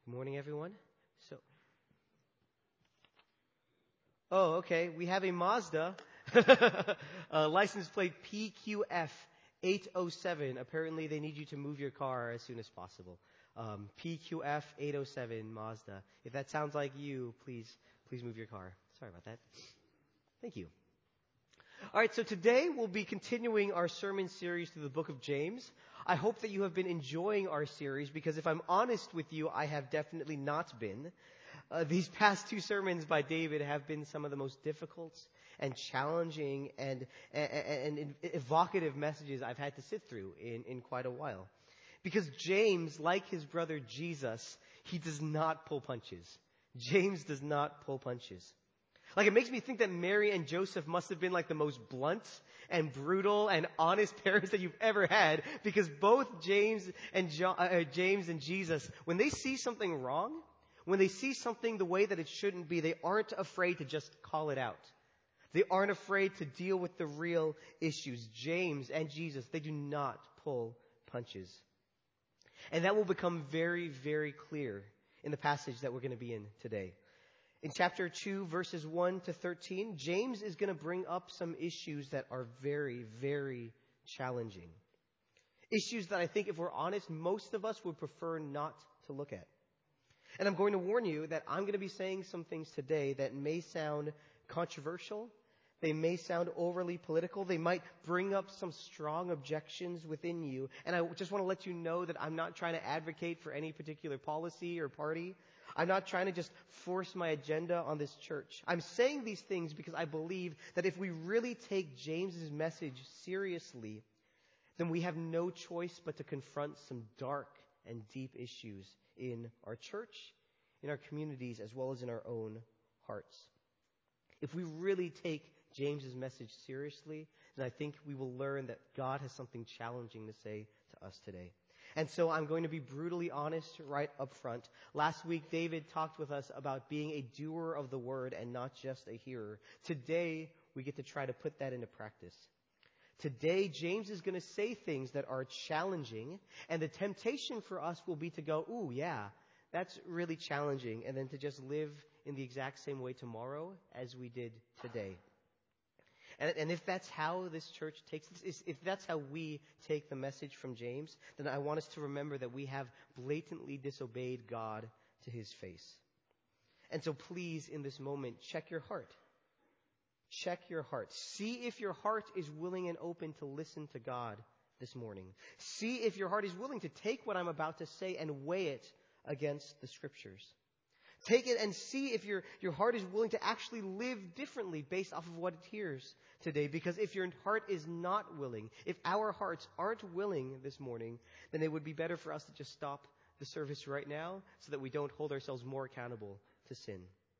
Good morning, everyone. So, okay. We have a Mazda license plate PQF 807. Apparently, they need you to move your car as soon as possible. PQF 807 Mazda. If that sounds like you, please move your car. Sorry about that. Thank you. All right, so today we'll be continuing our sermon series through the book of James. I hope that you have been enjoying our series, because if I'm honest with you, I have definitely not been. These past two sermons by David have been some of the most difficult and challenging and evocative messages I've had to sit through in quite a while. Because James, like his brother Jesus, he does not pull punches. James does not pull punches. Like, it makes me think that Mary and Joseph must have been like the most blunt and brutal and honest parents that you've ever had, because both James and Jesus, when they see something wrong, when they see something the way that it shouldn't be, they aren't afraid to just call it out. They aren't afraid to deal with the real issues. James and Jesus, they do not pull punches. And that will become very, very clear in the passage that we're going to be in today. In chapter 2, verses 1 to 13, James is going to bring up some issues that are very, very challenging. Issues that I think, if we're honest, most of us would prefer not to look at. And I'm going to warn you that I'm going to be saying some things today that may sound controversial. They may sound overly political. They might bring up some strong objections within you. And I just want to let you know that I'm not trying to advocate for any particular policy or party. I'm not trying to just force my agenda on this church. I'm saying these things because I believe that if we really take James's message seriously, then we have no choice but to confront some dark and deep issues in our church, in our communities, as well as in our own hearts. If we really take James's message seriously, then I think we will learn that God has something challenging to say to us today. And so I'm going to be brutally honest right up front. Last week, David talked with us about being a doer of the word and not just a hearer. Today, we get to try to put that into practice. Today, James is going to say things that are challenging, and the temptation for us will be to go, ooh, yeah, that's really challenging, and then to just live in the exact same way tomorrow as we did today. And if that's how this church takes this, if that's how we take the message from James, then I want us to remember that we have blatantly disobeyed God to his face. And so please, in this moment, check your heart. Check your heart. See if your heart is willing and open to listen to God this morning. See if your heart is willing to take what I'm about to say and weigh it against the Scriptures. Take it and see if your heart is willing to actually live differently based off of what it hears today. Because if your heart is not willing, if our hearts aren't willing this morning, then it would be better for us to just stop the service right now so that we don't hold ourselves more accountable to sin.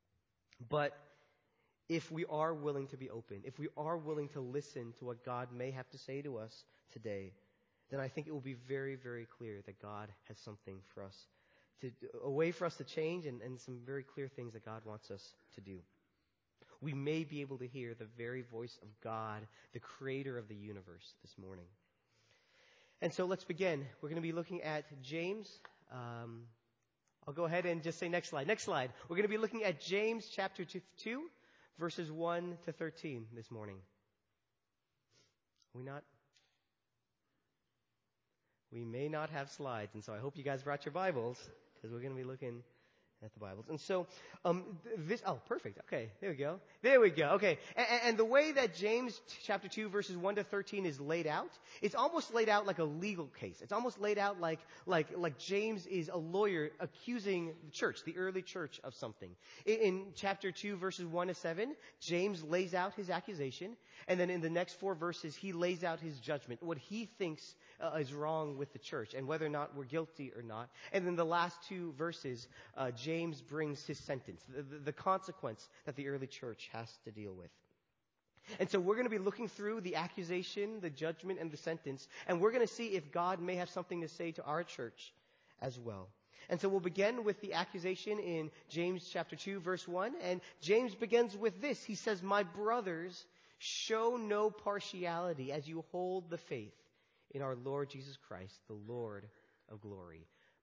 But if we are willing to be open, if we are willing to listen to what God may have to say to us today, then I think it will be very, very clear that God has something for us, a way for us to change, and some very clear things that God wants us to do. We may be able to hear the very voice of God, the creator of the universe, this morning. And so let's begin. We're going to be looking at James. I'll go ahead and just say next slide. Next slide. We're going to be looking at James chapter 2, verses 1 to 13 this morning. We may not have slides, and so I hope you guys brought your Bibles, because we're going to be looking at the Bibles. And so, perfect. Okay, there we go. Okay, and the way that James chapter 2, verses 1 to 13 is laid out, it's almost laid out like a legal case. It's almost laid out like James is a lawyer accusing the church, the early church, of something. In chapter 2, verses 1 to 7, James lays out his accusation, and then in the next 4 verses, he lays out his judgment, what he thinks is wrong with the church, and whether or not we're guilty or not. And then the last 2 verses, James brings his sentence, the consequence that the early church has to deal with. And so we're going to be looking through the accusation, the judgment, and the sentence, and we're going to see if God may have something to say to our church as well. And so we'll begin with the accusation in James chapter 2, verse 1, and James begins with this. He says, "My brothers, show no partiality as you hold the faith in our Lord Jesus Christ, the Lord of glory."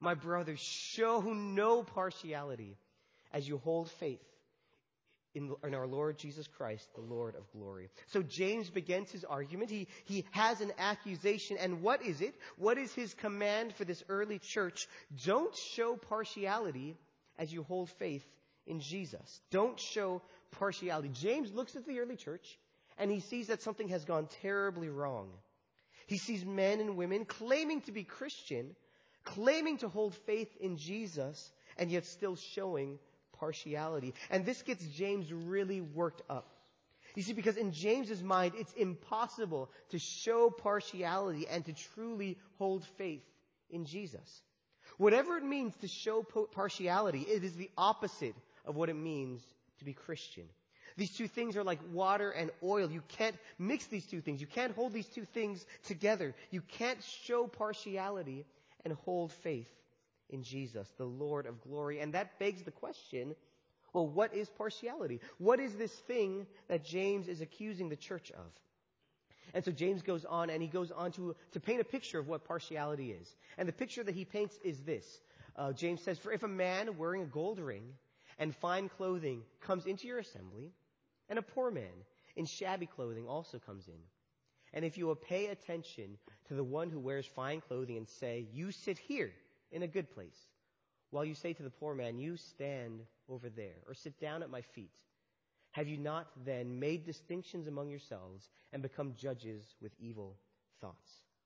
My brothers, show no partiality as you hold faith in our Lord Jesus Christ, the Lord of glory. So James begins his argument. He has an accusation. And what is it? What is his command for this early church? Don't show partiality as you hold faith in Jesus. Don't show partiality. James looks at the early church and he sees that something has gone terribly wrong. He sees men and women claiming to be Christian, claiming to hold faith in Jesus, and yet still showing partiality. And this gets James really worked up. You see, because in James's mind, it's impossible to show partiality and to truly hold faith in Jesus. Whatever it means to show partiality, it is the opposite of what it means to be Christian. These two things are like water and oil. You can't mix these two things. You can't hold these two things together. You can't show partiality and hold faith in Jesus, the Lord of glory. And that begs the question, well, what is partiality? What is this thing that James is accusing the church of? And so James goes on, and he goes on to paint a picture of what partiality is. And the picture that he paints is this. James says, for if a man wearing a gold ring and fine clothing comes into your assembly, and a poor man in shabby clothing also comes in, and if you will pay attention to the one who wears fine clothing and say, you sit here in a good place, while you say to the poor man, you stand over there, or sit down at my feet, have you not then made distinctions among yourselves and become judges with evil thoughts?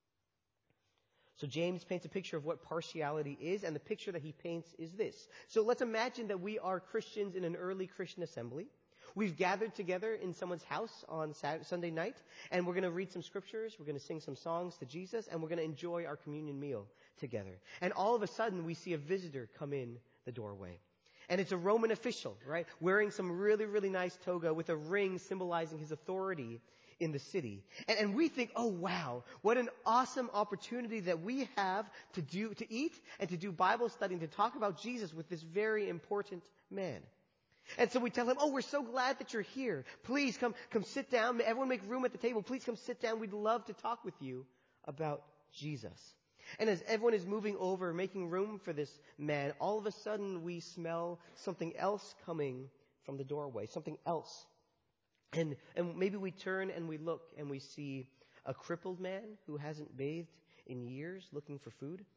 So James paints a picture of what partiality is, and the picture that he paints is this. So let's imagine that we are Christians in an early Christian assembly. We've gathered together in someone's house on Sunday night, and we're going to read some scriptures, we're going to sing some songs to Jesus, and we're going to enjoy our communion meal together. And all of a sudden, we see a visitor come in the doorway. And it's a Roman official, right, wearing some really, really nice toga with a ring symbolizing his authority in the city. And we think, oh, wow, what an awesome opportunity that we have to eat and to do Bible study and to talk about Jesus with this very important man. And so we tell him, oh, we're so glad that you're here. Please come sit down. Everyone make room at the table. Please come sit down. We'd love to talk with you about Jesus. And as everyone is moving over, making room for this man, all of a sudden we smell something else coming from the doorway, something else. And maybe we turn and we look and we see a crippled man who hasn't bathed in years looking for food.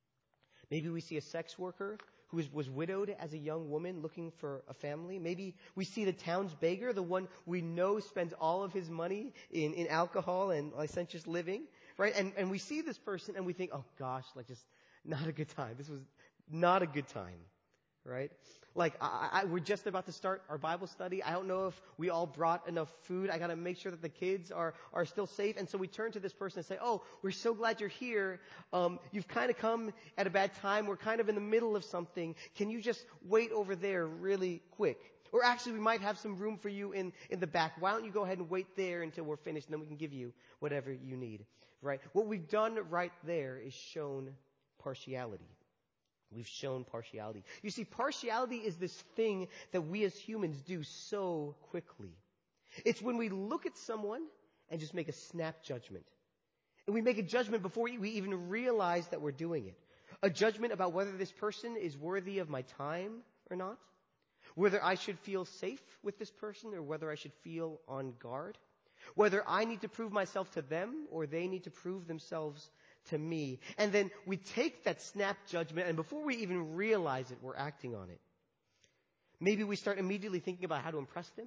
Maybe we see a sex worker who was widowed as a young woman looking for a family. Maybe we see the town's beggar, the one we know spends all of his money in alcohol and licentious living, right? And we see this person and we think, oh gosh, just not a good time. This was not a good time, right? We're just about to start our Bible study. I don't know if we all brought enough food. I got to make sure that the kids are still safe. And so we turn to this person and say, oh, we're so glad you're here. You've kind of come at a bad time. We're kind of in the middle of something. Can you just wait over there really quick? Or actually, we might have some room for you in the back. Why don't you go ahead and wait there until we're finished, and then we can give you whatever you need, right? What we've done right there is shown partiality. We've shown partiality. You see, partiality is this thing that we as humans do so quickly. It's when we look at someone and just make a snap judgment. And we make a judgment before we even realize that we're doing it. A judgment about whether this person is worthy of my time or not. Whether I should feel safe with this person or whether I should feel on guard. Whether I need to prove myself to them or they need to prove themselves to me. And then we take that snap judgment, and before we even realize it, we're acting on it. Maybe we start immediately thinking about how to impress them,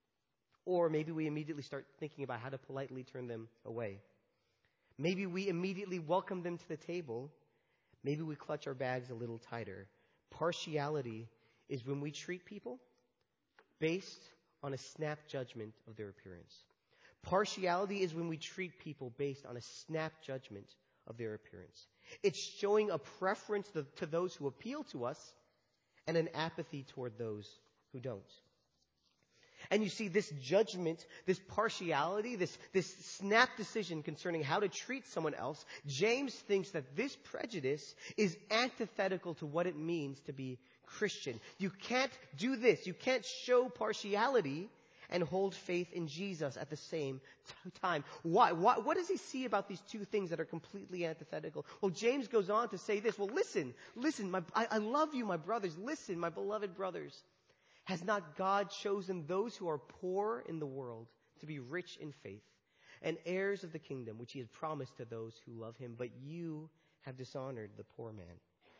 or maybe we immediately start thinking about how to politely turn them away. Maybe we immediately welcome them to the table. Maybe we clutch our bags a little tighter. Partiality is when we treat people based on a snap judgment of their appearance. Partiality is when we treat people based on a snap judgment of their appearance. It's showing a preference to those who appeal to us and an apathy toward those who don't. And you see, this judgment, this partiality, this snap decision concerning how to treat someone else, James thinks that this prejudice is antithetical to what it means to be Christian. You can't do this. You can't show partiality and hold faith in Jesus at the same time. Why? What does he see about these two things that are completely antithetical? Well, James goes on to say this. Well, listen, I love you, my brothers. Listen, my beloved brothers. Has not God chosen those who are poor in the world to be rich in faith and heirs of the kingdom which he has promised to those who love him? But you have dishonored the poor man.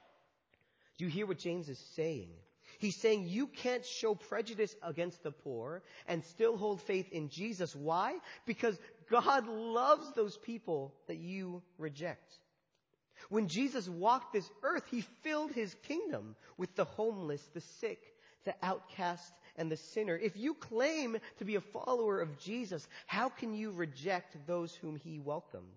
Do you hear what James is saying? He's saying you can't show prejudice against the poor and still hold faith in Jesus. Why? Because God loves those people that you reject. When Jesus walked this earth, he filled his kingdom with the homeless, the sick, the outcast, and the sinner. If you claim to be a follower of Jesus, how can you reject those whom he welcomed?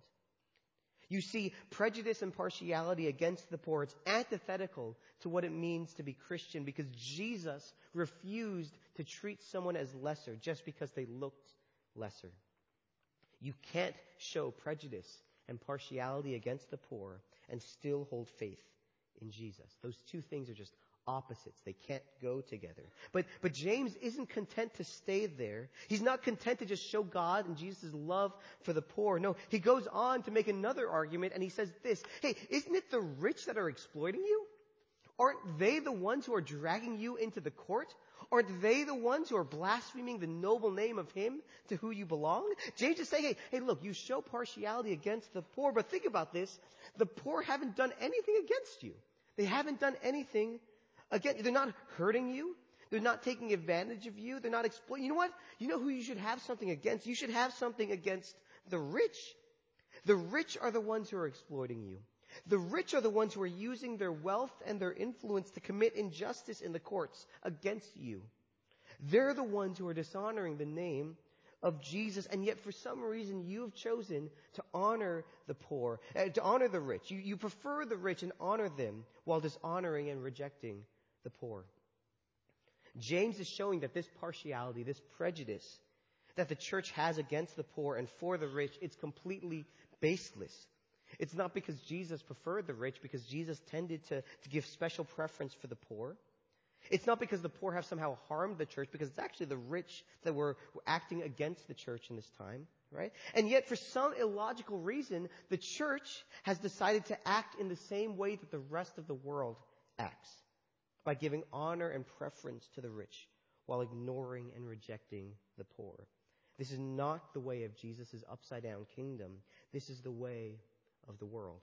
You see, prejudice and partiality against the poor, it's antithetical to what it means to be Christian, because Jesus refused to treat someone as lesser just because they looked lesser. You can't show prejudice and partiality against the poor and still hold faith in Jesus. Those two things are just opposites. They can't go together. But James isn't content to stay there. He's not content to just show God and Jesus' love for the poor. No, he goes on to make another argument, and he says this: hey, isn't it the rich that are exploiting you? Aren't they the ones who are dragging you into the court? Aren't they the ones who are blaspheming the noble name of him to who you belong? James is saying, hey, look, you show partiality against the poor, but think about this. The poor haven't done anything against you. They haven't done anything against. They're not hurting you. They're not taking advantage of you. They're not exploiting. You know what? You know who you should have something against? You should have something against the rich. The rich are the ones who are exploiting you. The rich are the ones who are using their wealth and their influence to commit injustice in the courts against you. They're the ones who are dishonoring the name of Jesus, and yet for some reason you have chosen to honor the poor, to honor the rich. You prefer the rich and honor them while dishonoring and rejecting the poor. James is showing that this partiality, this prejudice that the church has against the poor and for the rich, it's completely baseless. It's not because Jesus preferred the rich, because Jesus tended to give special preference for the poor. It's not because the poor have somehow harmed the church, because it's actually the rich that were acting against the church in this time, right? And yet, for some illogical reason, the church has decided to act in the same way that the rest of the world acts, by giving honor and preference to the rich while ignoring and rejecting the poor. This is not the way of Jesus' upside-down kingdom. This is the way of the world.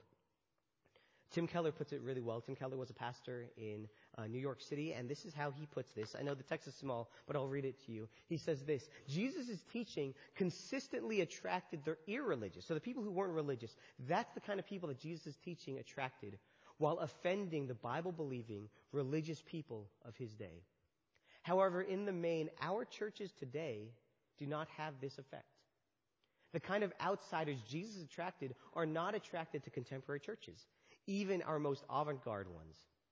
Tim Keller puts it really well. Tim Keller was a pastor in New York City, and this is how he puts this. I know the text is small, but I'll read it to you. He says this: Jesus' teaching consistently attracted the irreligious. So the people who weren't religious, that's the kind of people that Jesus' teaching attracted, while offending the Bible-believing religious people of his day. However, in the main, our churches today do not have this effect. The kind of outsiders Jesus attracted are not attracted to contemporary churches, even our most avant-garde ones.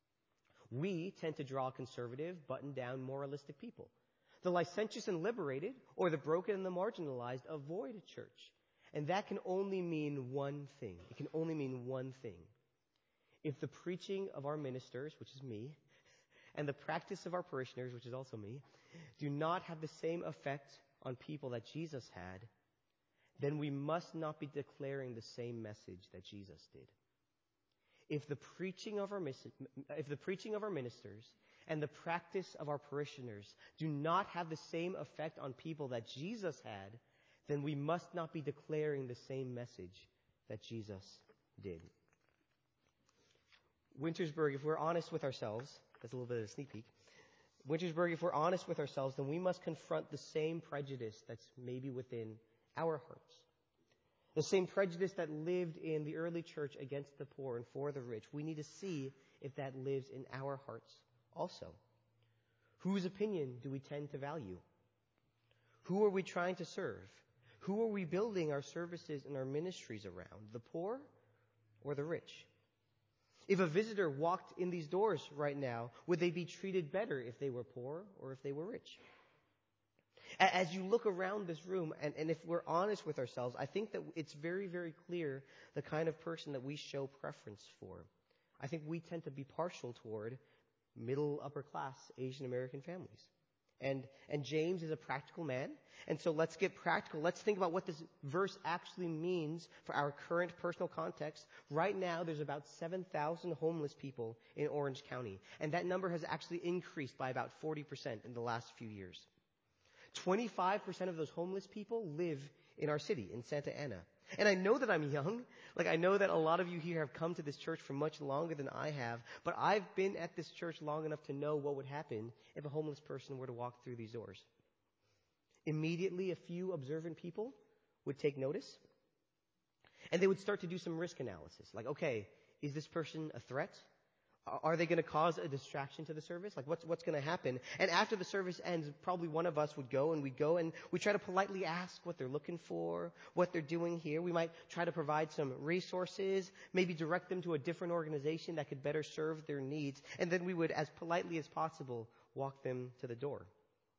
We tend to draw conservative, buttoned-down, moralistic people. The licentious and liberated, or the broken and the marginalized, avoid church. And that can only mean one thing. It can only mean one thing. If the preaching of our ministers, which is me, and the practice of our parishioners, which is also me, do not have the same effect on people that Jesus had, then we must not be declaring the same message that Jesus did. If the preaching of our ministers and the practice of our parishioners do not have the same effect on people that Jesus had, then we must not be declaring the same message that Jesus did. Wintersburg, if we're honest with ourselves, that's a little bit of a sneak peek. Wintersburg, if we're honest with ourselves, then we must confront the same prejudice that's maybe within our hearts. The same prejudice that lived in the early church against the poor and for the rich. We need to see if that lives in our hearts also. Whose opinion do we tend to value? Who are we trying to serve? Who are we building our services and our ministries around? The poor or the rich? If a visitor walked in these doors right now, would they be treated better if they were poor or if they were rich? As you look around this room, and if we're honest with ourselves, I think that it's very, very clear the kind of person that we show preference for. I think we tend to be partial toward middle, upper class Asian American families. And James is a practical man. And so let's get practical. Let's think about what this verse actually means for our current personal context. Right now, there's about 7,000 homeless people in Orange County. And that number has actually increased by about 40% in the last few years. 25% of those homeless people live in our city, in Santa Ana. And I know that I'm young. Like, I know that a lot of you here have come to this church for much longer than I have. But I've been at this church long enough to know what would happen if a homeless person were to walk through these doors. Immediately, a few observant people would take notice. And they would start to do some risk analysis. Like, okay, is this person a threat? Are they going to cause a distraction to the service? Like, what's going to happen? And after the service ends, probably one of us would go and we try to politely ask what they're looking for, what they're doing here. We might try to provide some resources, maybe direct them to a different organization that could better serve their needs. And then we would, as politely as possible, walk them to the door.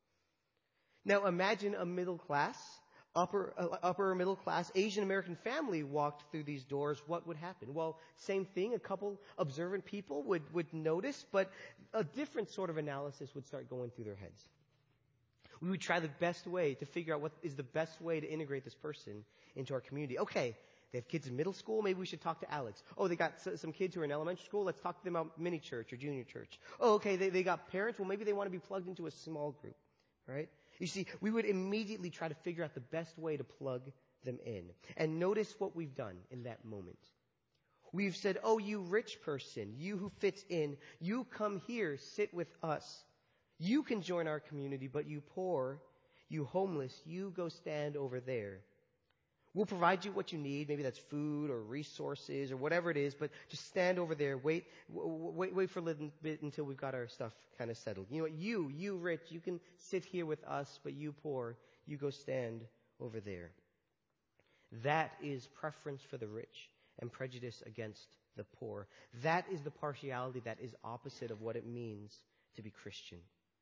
Now imagine a middle class, upper middle class Asian American family walked through these doors. What would happen? Well, same thing. A couple observant people would notice, but a different sort of analysis would start going through their heads. We would try the best way to figure out what is the best way to integrate this person into our community. Okay, they have kids in middle school. Maybe we should talk to Alex. Oh, they got some kids who are in elementary school. Let's talk to them about mini church or junior church. Oh, okay, they got parents. Well, maybe they want to be plugged into a small group, right? You see, we would immediately try to figure out the best way to plug them in. And notice what we've done in that moment. We've said, oh, you rich person, you who fits in, you come here, sit with us. You can join our community, but you poor, you homeless, you go stand over there. We'll provide you what you need. Maybe that's food or resources or whatever it is, but just stand over there. Wait for a little bit until we've got our stuff kind of settled. You know what? You rich, you can sit here with us, but you poor, you go stand over there. That is preference for the rich and prejudice against the poor. That is the partiality that is opposite of what it means to be Christian.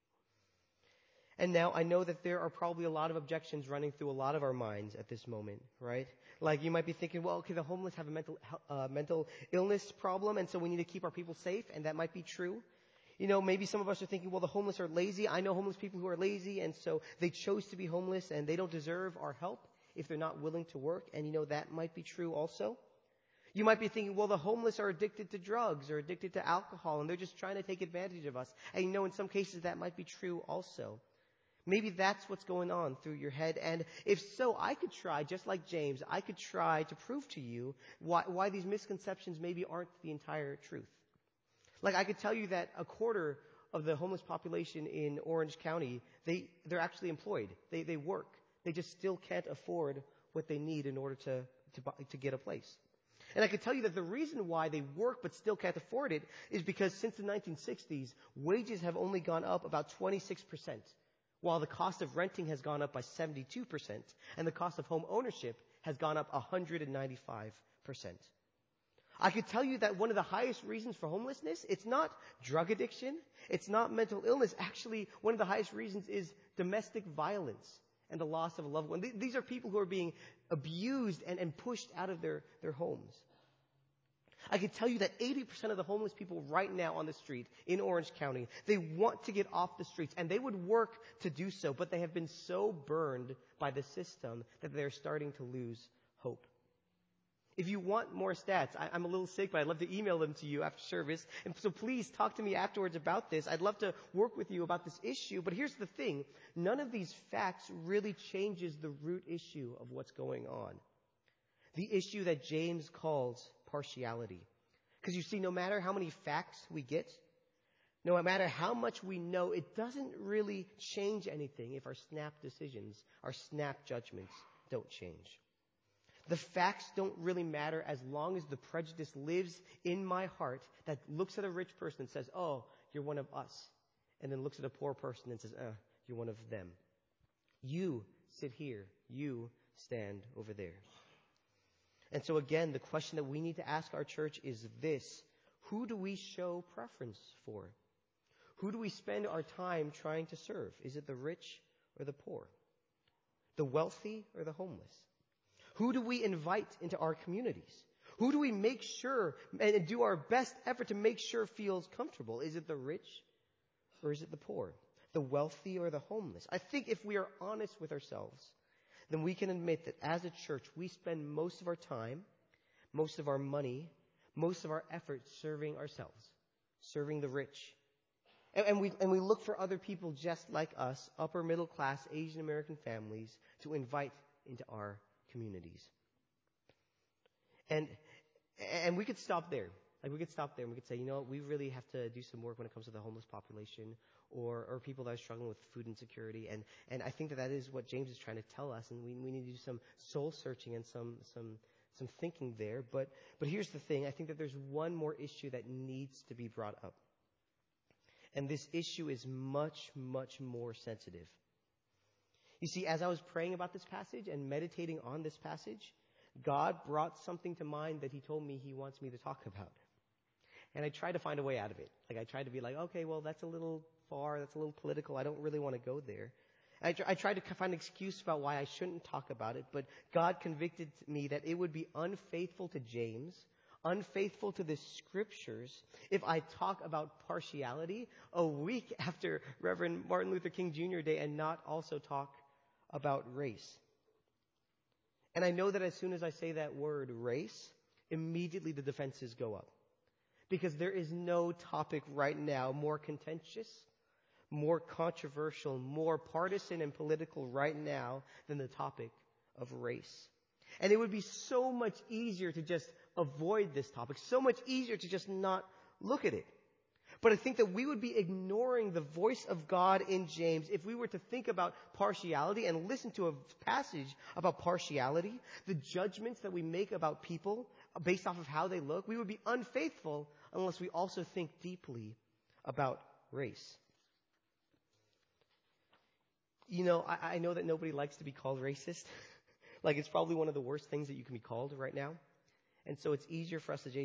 And now I know that there are probably a lot of objections running through a lot of our minds at this moment, right? Like you might be thinking, well, okay, the homeless have a mental illness problem, and so we need to keep our people safe, and that might be true. You know, maybe some of us are thinking, well, the homeless are lazy. I know homeless people who are lazy, and so they chose to be homeless, and they don't deserve our help if they're not willing to work, and you know, that might be true also. You might be thinking, well, the homeless are addicted to drugs or addicted to alcohol, and they're just trying to take advantage of us. And you know, in some cases that might be true also. Maybe that's what's going on through your head. And if so, I could try, just like James, I could try to prove to you why these misconceptions maybe aren't the entire truth. Like I could tell you that a quarter of the homeless population in Orange County, they're actually employed. They work. They just still can't afford what they need in order to get a place. And I could tell you that the reason why they work but still can't afford it is because since the 1960s, wages have only gone up about 26%. While the cost of renting has gone up by 72%, and the cost of home ownership has gone up 195%. I could tell you that one of the highest reasons for homelessness, it's not drug addiction, it's not mental illness. Actually, one of the highest reasons is domestic violence and the loss of a loved one. These are people who are being abused and pushed out of their homes. I can tell you that 80% of the homeless people right now on the street in Orange County, they want to get off the streets, and they would work to do so, but they have been so burned by the system that they're starting to lose hope. If you want more stats, I'm a little sick, but I'd love to email them to you after service. And so please talk to me afterwards about this. I'd love to work with you about this issue. But here's the thing. None of these facts really changes the root issue of what's going on. The issue that James calls partiality. Because you see, no matter how many facts we get, no matter how much we know, it doesn't really change anything if our snap decisions, our snap judgments don't change. The facts don't really matter as long as the prejudice lives in my heart that looks at a rich person and says, oh, you're one of us. And then looks at a poor person and says, you're one of them. You sit here. You stand over there. And so again, the question that we need to ask our church is this. Who do we show preference for? Who do we spend our time trying to serve? Is it the rich or the poor? The wealthy or the homeless? Who do we invite into our communities? Who do we make sure and do our best effort to make sure feels comfortable? Is it the rich or is it the poor? the wealthy, or the homeless. I think if we are honest with ourselves, then we can admit that as a church, we spend most of our time, most of our money, most of our effort serving ourselves, serving the rich. And we look for other people just like us, upper middle class Asian American families, to invite into our communities. And we could stop there. Like, we could stop there and we could say, we really have to do some work when it comes to the homeless population or people that are struggling with food insecurity. And I think that is what James is trying to tell us. And we need to do some soul searching and some thinking there. But here's the thing. I think that there's one more issue that needs to be brought up. And this issue is much, much more sensitive. You see, as I was praying about this passage and meditating on this passage, God brought something to mind that He told me He wants me to talk about. And I tried to find a way out of it. Like, I tried to be like, okay, well, that's a little far, that's a little political, I don't really want to go there. I tried to find an excuse about why I shouldn't talk about it, but God convicted me that it would be unfaithful to James, unfaithful to the Scriptures, if I talk about partiality a week after Reverend Martin Luther King Jr. Day and not also talk about race. And I know that as soon as I say that word, race, immediately the defenses go up. Because there is no topic right now more contentious, more controversial, more partisan and political right now than the topic of race. And it would be so much easier to just avoid this topic, so much easier to just not look at it. But I think that we would be ignoring the voice of God in James if we were to think about partiality and listen to a passage about partiality, the judgments that we make about people based off of how they look. We would be unfaithful unless we also think deeply about race. I know that nobody likes to be called racist. Like, it's probably one of the worst things that you can be called right now. And so it's easier for us to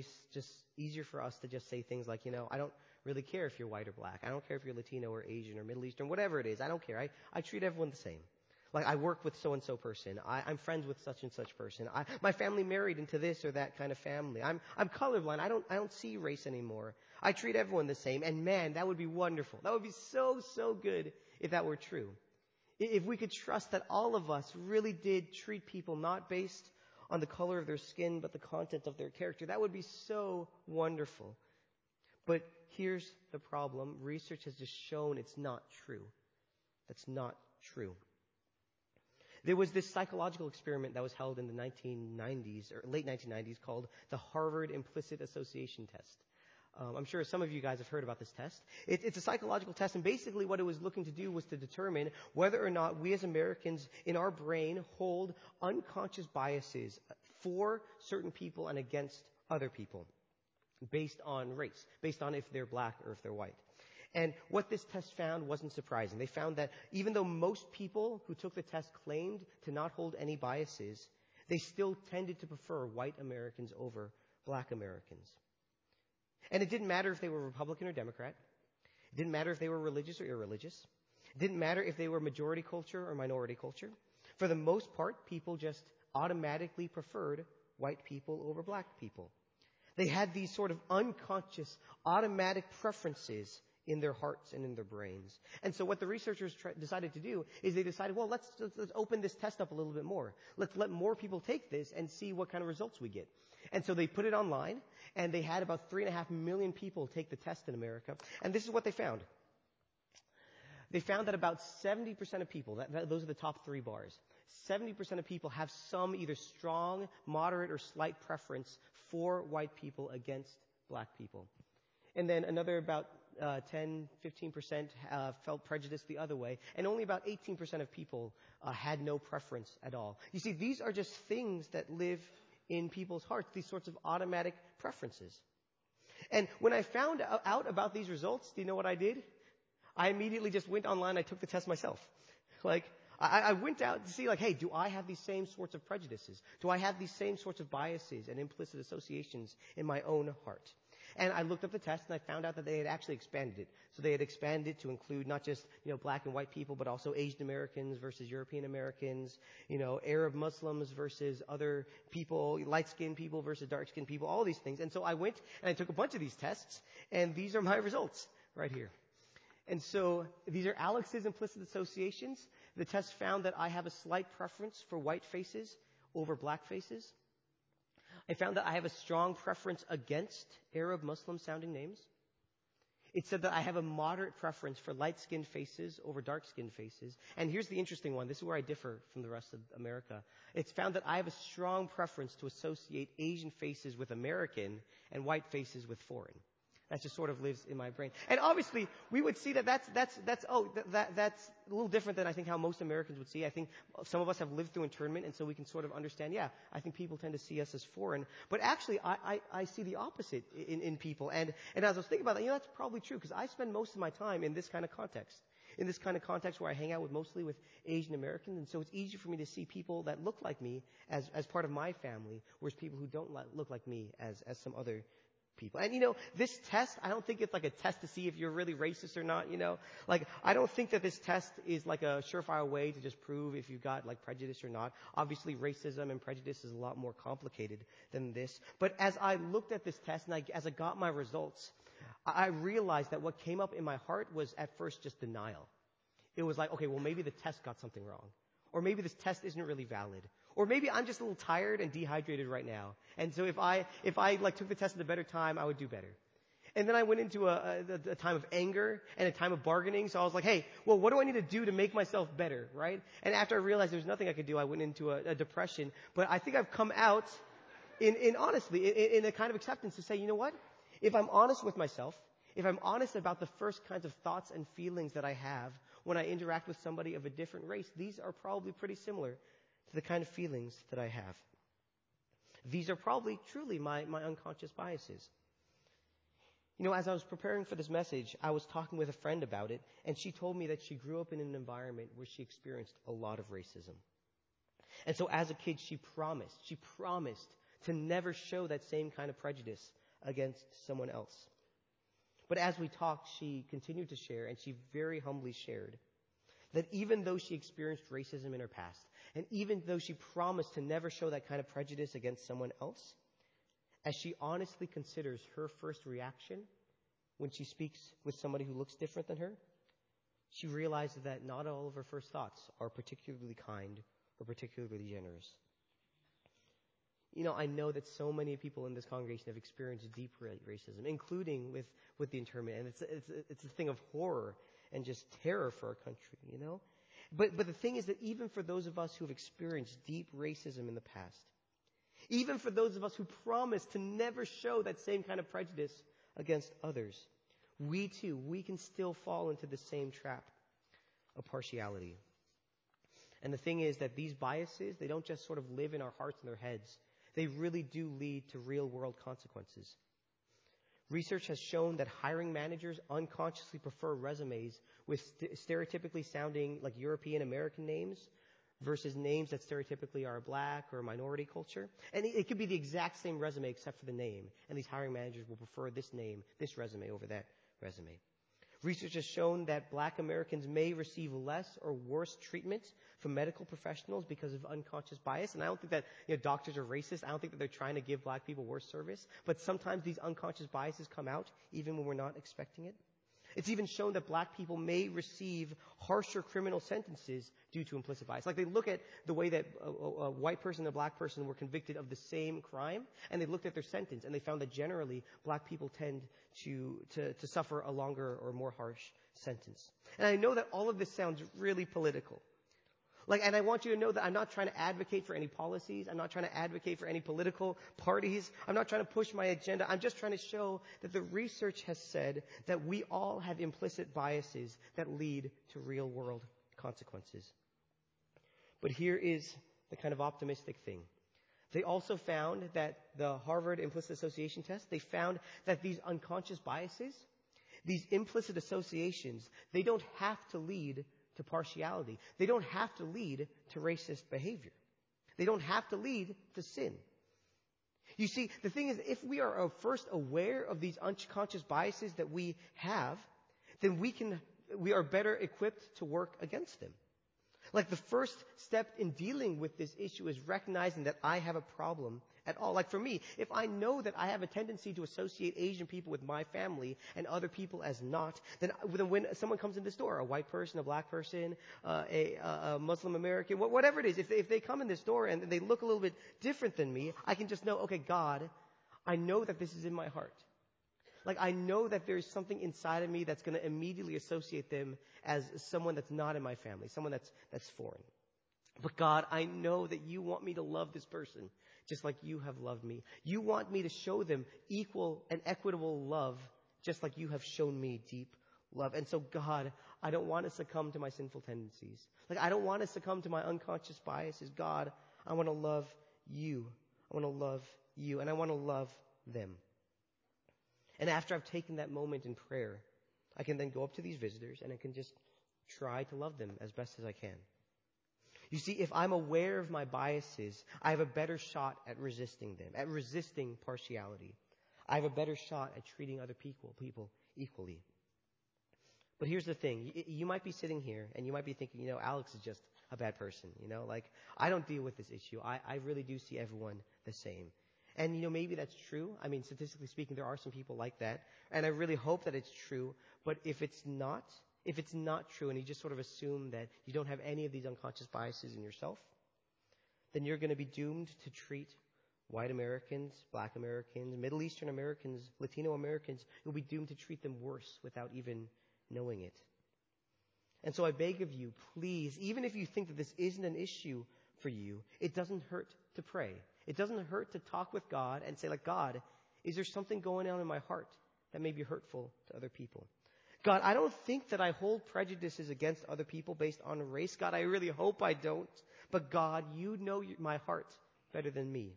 just say things like, I don't really care if you're white or black. I don't care if you're Latino or Asian or Middle Eastern, whatever it is. I don't care. I treat everyone the same. Like, I work with so-and-so person. I'm friends with such and such person. My family married into this or that kind of family. I'm colorblind. I don't see race anymore. I treat everyone the same. And man, that would be wonderful. That would be so, so good if that were true. If we could trust that all of us really did treat people not based on the color of their skin, but the content of their character, that would be so wonderful. But here's the problem. Research has just shown it's not true. That's not true. There was this psychological experiment that was held in the 1990s, or late 1990s, called the Harvard Implicit Association Test. I'm sure some of you guys have heard about this test. It's a psychological test, and basically what it was looking to do was to determine whether or not we as Americans in our brain hold unconscious biases for certain people and against other people based on race, based on if they're black or if they're white. And what this test found wasn't surprising. They found that even though most people who took the test claimed to not hold any biases, they still tended to prefer white Americans over black Americans. And it didn't matter if they were Republican or Democrat. It didn't matter if they were religious or irreligious. It didn't matter if they were majority culture or minority culture. For the most part, people just automatically preferred white people over black people. They had these sort of unconscious, automatic preferences in their hearts and in their brains. And so what the researchers decided to do is they decided, well, let's open this test up a little bit more. Let's let more people take this and see what kind of results we get. And so they put it online, and they had about 3.5 million people take the test in America. And this is what they found. They found that about 70% of people, those are the top three bars, 70% of people have some either strong, moderate, or slight preference for white people against black people. And then another about 10-15% felt prejudice the other way. And only about 18% of people had no preference at all. You see, these are just things that live in people's hearts, these sorts of automatic preferences. And when I found out about these results, do you know what I did? I immediately just went online. I took the test myself. I went out to see, hey, do I have these same sorts of prejudices? Do I have these same sorts of biases and implicit associations in my own heart? And I looked up the test, and I found out that they had actually expanded it. So they had expanded it to include not just, black and white people, but also Asian Americans versus European Americans, Arab Muslims versus other people, light-skinned people versus dark-skinned people, all these things. And so I went and I took a bunch of these tests, and these are my results right here. And so these are Alex's implicit associations. The test found that I have a slight preference for white faces over black faces. I found that I have a strong preference against Arab Muslim sounding names. It said that I have a moderate preference for light-skinned faces over dark-skinned faces. And here's the interesting one. This is where I differ from the rest of America. It's found that I have a strong preference to associate Asian faces with American and white faces with foreign. That just sort of lives in my brain. And obviously, we would see that that's a little different than I think how most Americans would see. I think some of us have lived through internment, and so we can sort of understand, yeah, I think people tend to see us as foreign. But actually, I see the opposite in people. And as I was thinking about that, that's probably true, because I spend most of my time in this kind of context. In this kind of context where I hang out with mostly with Asian Americans, and so it's easy for me to see people that look like me as part of my family, whereas people who don't look like me as some other people. And this test, I don't think it's like a test to see if you're really racist or not, Like, I don't think that this test is like a surefire way to just prove if you've got like prejudice or not. Obviously, racism and prejudice is a lot more complicated than this. But as I looked at this test and as I got my results, I realized that what came up in my heart was at first just denial. It was like, okay, well, maybe the test got something wrong. Or maybe this test isn't really valid. Or maybe I'm just a little tired and dehydrated right now. And so if I like took the test at a better time, I would do better. And then I went into a time of anger and a time of bargaining. So I was like, hey, well, what do I need to do to make myself better, right? And after I realized there's nothing I could do, I went into a depression. But I think I've come out in honestly, in a kind of acceptance to say, you know what? If I'm honest with myself, if I'm honest about the first kinds of thoughts and feelings that I have when I interact with somebody of a different race, these are probably pretty similar to the kind of feelings that I have. These are probably truly my unconscious biases. As I was preparing for this message, I was talking with a friend about it, and she told me that she grew up in an environment where she experienced a lot of racism. And so as a kid, she promised to never show that same kind of prejudice against someone else. But as we talked, she continued to share, and she very humbly shared that even though she experienced racism in her past, and even though she promised to never show that kind of prejudice against someone else, as she honestly considers her first reaction when she speaks with somebody who looks different than her, she realizes that not all of her first thoughts are particularly kind or particularly generous. I know that so many people in this congregation have experienced deep racism, including with the internment, and it's a thing of horror and just terror for our country, But the thing is that even for those of us who have experienced deep racism in the past, even for those of us who promise to never show that same kind of prejudice against others, we can still fall into the same trap of partiality. And the thing is that these biases, they don't just sort of live in our hearts and our heads. They really do lead to real-world consequences. Research has shown that hiring managers unconsciously prefer resumes with stereotypically sounding like European American names versus names that stereotypically are black or minority culture. And it could be the exact same resume except for the name. And these hiring managers will prefer this name, this resume over that resume. Research has shown that black Americans may receive less or worse treatment from medical professionals because of unconscious bias. And I don't think that doctors are racist. I don't think that they're trying to give black people worse service. But sometimes these unconscious biases come out even when we're not expecting it. It's even shown that black people may receive harsher criminal sentences due to implicit bias. Like they look at the way that a white person and a black person were convicted of the same crime, and they looked at their sentence, and they found that generally black people tend to suffer a longer or more harsh sentence. And I know that all of this sounds really political. And I want you to know that I'm not trying to advocate for any policies. I'm not trying to advocate for any political parties. I'm not trying to push my agenda. I'm just trying to show that the research has said that we all have implicit biases that lead to real-world consequences. But here is the kind of optimistic thing. They also found that the Harvard Implicit Association Test, they found that these unconscious biases, these implicit associations, they don't have to lead to partiality. They don't have to lead to racist behavior. They don't have to lead to sin. You see, the thing is, if we are first aware of these unconscious biases that we have, then we are better equipped to work against them. Like the first step in dealing with this issue is recognizing that I have a problem at all. Like for me, if I know that I have a tendency to associate Asian people with my family and other people as not, then when someone comes in this door, a white person, a black person, a Muslim American, whatever it is, if they come in this door and they look a little bit different than me, I can just know, okay, God, I know that this is in my heart. Like I know that there's something inside of me that's going to immediately associate them as someone that's not in my family, someone that's foreign. But God, I know that you want me to love this person just like you have loved me. You want me to show them equal and equitable love just like you have shown me deep love. And so God, I don't want to succumb to my sinful tendencies. Like I don't want to succumb to my unconscious biases. God, I want to love you. I want to love you and I want to love them. And after I've taken that moment in prayer, I can then go up to these visitors and I can just try to love them as best as I can. You see, if I'm aware of my biases, I have a better shot at resisting them, at resisting partiality. I have a better shot at treating other people equally. But here's the thing. You might be sitting here and you might be thinking, Alex is just a bad person. Like I don't deal with this issue. I really do see everyone the same. And, maybe that's true. I mean, statistically speaking, there are some people like that. And I really hope that it's true. But if it's not true and you just sort of assume that you don't have any of these unconscious biases in yourself, then you're going to be doomed to treat white Americans, black Americans, Middle Eastern Americans, Latino Americans, you'll be doomed to treat them worse without even knowing it. And so I beg of you, please, even if you think that this isn't an issue for you, it doesn't hurt to pray. It doesn't hurt to talk with God and say, like, God, is there something going on in my heart that may be hurtful to other people? God, I don't think that I hold prejudices against other people based on race. God, I really hope I don't. But God, you know my heart better than me.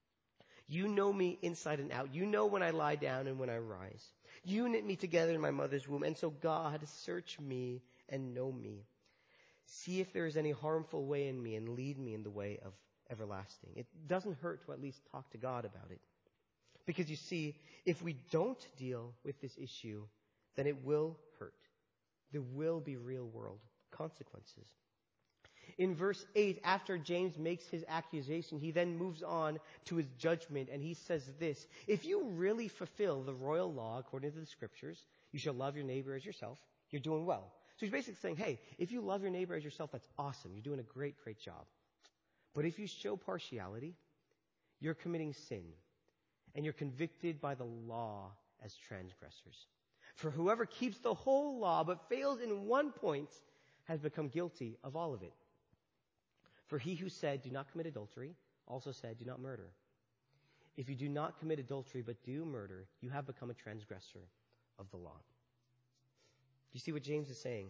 You know me inside and out. You know when I lie down and when I rise. You knit me together in my mother's womb. And so God, search me and know me. See if there is any harmful way in me and lead me in the way of everlasting. It doesn't hurt to at least talk to God about it. Because you see, if we don't deal with this issue, then it will hurt. There will be real world consequences. In verse 8, after James makes his accusation, he then moves on to his judgment, and he says this: if you really fulfill the royal law according to the scriptures, you shall love your neighbor as yourself, you're doing well. So he's basically saying, hey, if you love your neighbor as yourself, that's awesome. You're doing a great, great job. But if you show partiality, you're committing sin, and you're convicted by the law as transgressors. For whoever keeps the whole law but fails in one point has become guilty of all of it. For he who said, do not commit adultery, also said, do not murder. If you do not commit adultery but do murder, you have become a transgressor of the law. Do you see what James is saying?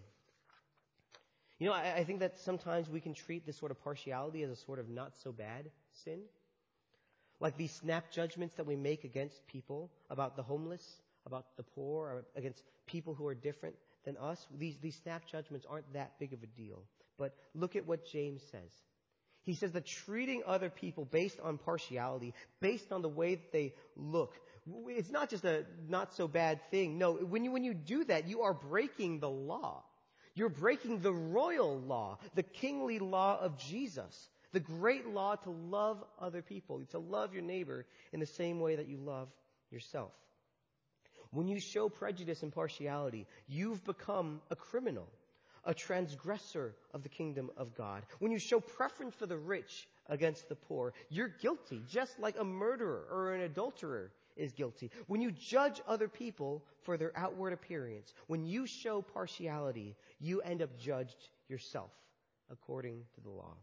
I think that sometimes we can treat this sort of partiality as a sort of not so bad sin. Like these snap judgments that we make against people, about the homeless, about the poor, or against people who are different than us. These snap judgments aren't that big of a deal. But look at what James says. He says that treating other people based on partiality, based on the way that they look, it's not just a not so bad thing. No, when you do that, you are breaking the law. You're breaking the royal law, the kingly law of Jesus, the great law to love other people, to love your neighbor in the same way that you love yourself. When you show prejudice and partiality, you've become a criminal, a transgressor of the kingdom of God. When you show preference for the rich against the poor, you're guilty, just like a murderer or an adulterer is guilty. When you judge other people for their outward appearance, when you show partiality, you end up judged yourself according to the law.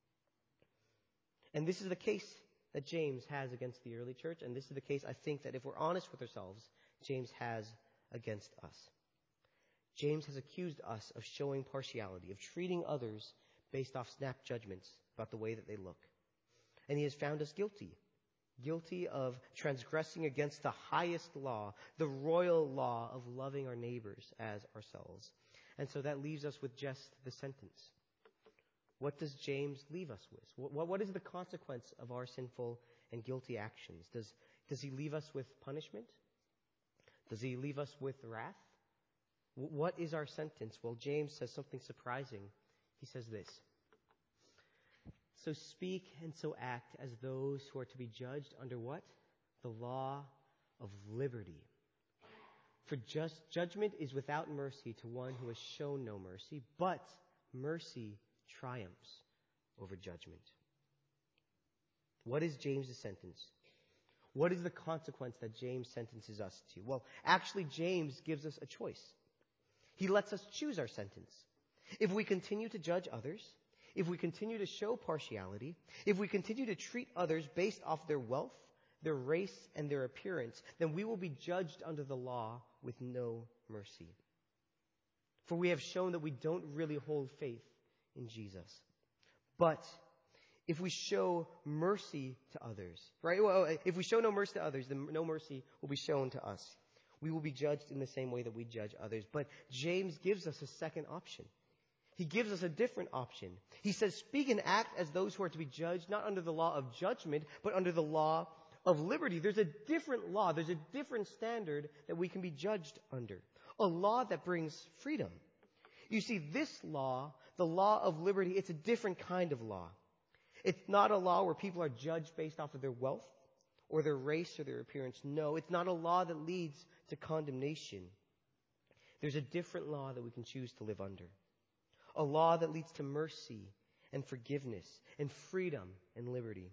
And this is the case that James has against the early church, and this is the case, I think, that if we're honest with ourselves, James has against us. James has accused us of showing partiality, of treating others based off snap judgments about the way that they look. And he has found us guilty of transgressing against the highest law, the royal law of loving our neighbors as ourselves. And so that leaves us with just the sentence. What does James leave us with? What is the consequence of our sinful and guilty actions? Does he leave us with punishment? Does he leave us with wrath? What is our sentence? Well, James says something surprising. He says this: So speak and so act as those who are to be judged under what? The law of liberty. For judgment is without mercy to one who has shown no mercy, but mercy triumphs over judgment. What is James's sentence? What is the consequence that James sentences us to? Well, actually, James gives us a choice. He lets us choose our sentence. If we continue to judge others, if we continue to show partiality, if we continue to treat others based off their wealth, their race, and their appearance, then we will be judged under the law with no mercy. For we have shown that we don't really hold faith in Jesus. But if we show mercy to others, right? Well, if we show no mercy to others, then no mercy will be shown to us. We will be judged in the same way that we judge others. But James gives us a second option. He gives us a different option. He says, speak and act as those who are to be judged, not under the law of judgment, but under the law of liberty. There's a different law. There's a different standard that we can be judged under. A law that brings freedom. You see, this law, the law of liberty, it's a different kind of law. It's not a law where people are judged based off of their wealth or their race or their appearance. No, it's not a law that leads to condemnation. There's a different law that we can choose to live under. A law that leads to mercy and forgiveness and freedom and liberty.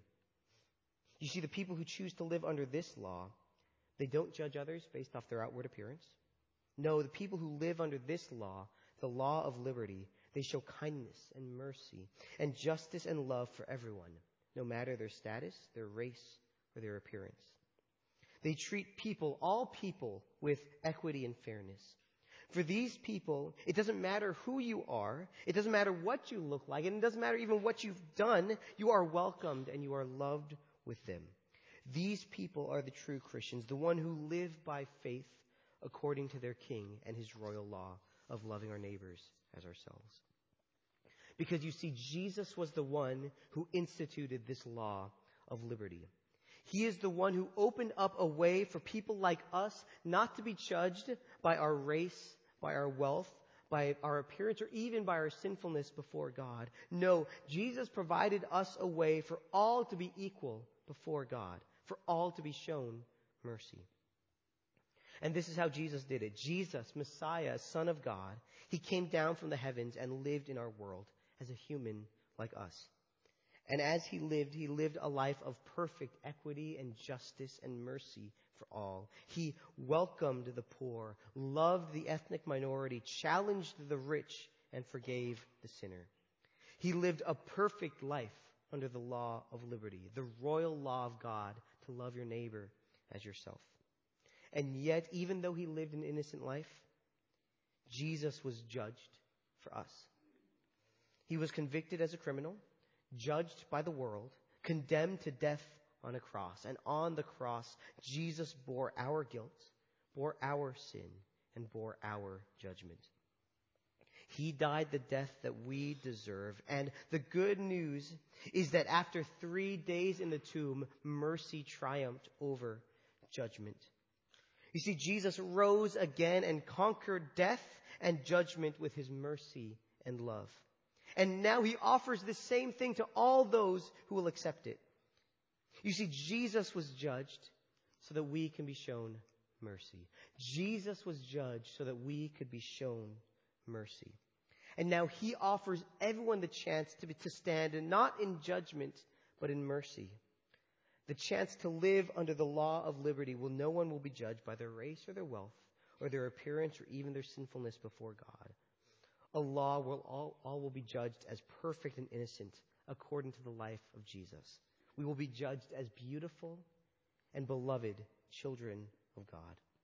You see, the people who choose to live under this law, they don't judge others based off their outward appearance. No, the people who live under this law, the law of liberty, they show kindness and mercy and justice and love for everyone, no matter their status, their race, or their appearance. They treat people, all people, with equity and fairness. For these people, it doesn't matter who you are, it doesn't matter what you look like, and it doesn't matter even what you've done, you are welcomed and you are loved with them. These people are the true Christians, the one who live by faith according to their King and his royal law of loving our neighbors as ourselves. Because you see, Jesus was the one who instituted this law of liberty. He is the one who opened up a way for people like us not to be judged by our race, by our wealth, by our appearance, or even by our sinfulness before God. No, Jesus provided us a way for all to be equal before God, for all to be shown mercy. And this is how Jesus did it. Jesus, Messiah, Son of God, he came down from the heavens and lived in our world as a human like us. And as he lived a life of perfect equity and justice and mercy for all. He welcomed the poor, loved the ethnic minority, challenged the rich, and forgave the sinner. He lived a perfect life under the law of liberty, the royal law of God to love your neighbor as yourself. And yet, even though he lived an innocent life, Jesus was judged for us. He was convicted as a criminal, judged by the world, condemned to death on a cross. And on the cross, Jesus bore our guilt, bore our sin, and bore our judgment. He died the death that we deserve. And the good news is that after 3 days in the tomb, mercy triumphed over judgment. You see, Jesus rose again and conquered death and judgment with his mercy and love. And now he offers the same thing to all those who will accept it. You see, Jesus was judged so that we can be shown mercy. Jesus was judged so that we could be shown mercy. And now he offers everyone the chance to stand, and not in judgment, but in mercy. The chance to live under the law of liberty where no one will be judged by their race or their wealth or their appearance or even their sinfulness before God. A law where all will be judged as perfect and innocent according to the life of Jesus. We will be judged as beautiful and beloved children of God.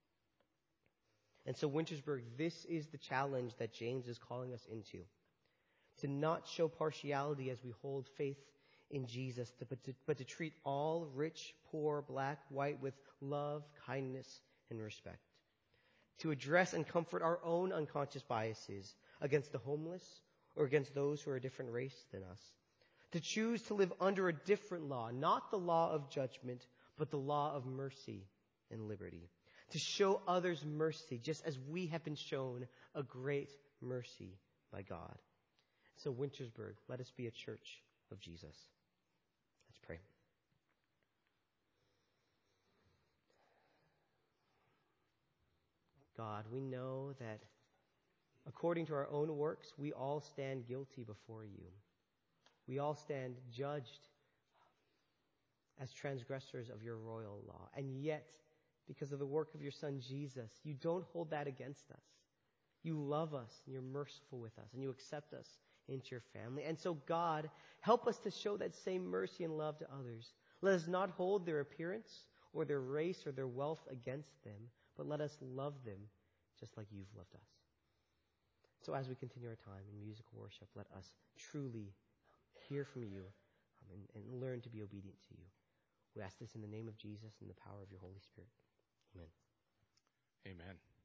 And so, Wintersburg, this is the challenge that James is calling us into. To not show partiality as we hold faith in Jesus, but to treat all, rich, poor, black, white, with love, kindness, and respect. To address and comfort our own unconscious biases against the homeless or against those who are a different race than us. To choose to live under a different law, not the law of judgment, but the law of mercy and liberty. To show others mercy, just as we have been shown a great mercy by God. So, Wintersburg, let us be a church of Jesus. Let's pray. God, we know that according to our own works, we all stand guilty before you. We all stand judged as transgressors of your royal law. And yet, because of the work of your Son Jesus, you don't hold that against us. You love us, and you're merciful with us, and you accept us into your family. And so, God, help us to show that same mercy and love to others. Let us not hold their appearance or their race or their wealth against them, but let us love them just like you've loved us. So as we continue our time in musical worship, let us truly hear from you and learn to be obedient to you. We ask this in the name of Jesus and the power of your Holy Spirit. Amen. Amen.